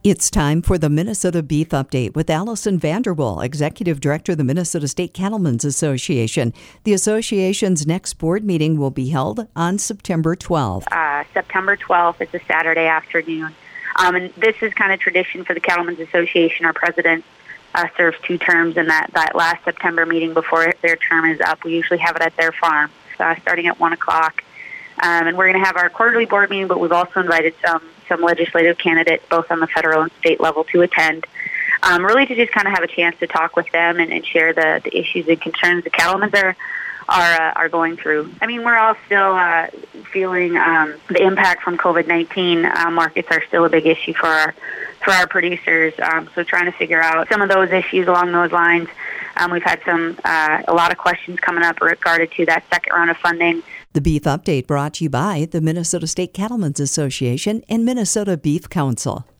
It's time for the Minnesota Beef Update with Allison Vanderwall, Executive Director of the Minnesota State Cattlemen's Association. The association's next board meeting will be held on September 12th. September 12th, it's a Saturday afternoon. And this is kind of tradition for the Cattlemen's Association. Our president serves 2 terms, and that last September meeting before their term is up, we usually have it at their farm, starting at 1 o'clock. And we're going to have our quarterly board meeting, but we've also invited some legislative candidates, both on the federal and state level, to attend, really to just kind of have a chance to talk with them and share the issues and concerns the cattlemen are going through. I mean, we're all still feeling the impact from COVID-19. Markets are still a big issue for our producers, so trying to figure out some of those issues along those lines. We've had a lot of questions coming up regarding to that second round of funding. The Beef Update brought to you by the Minnesota State Cattlemen's Association and Minnesota Beef Council.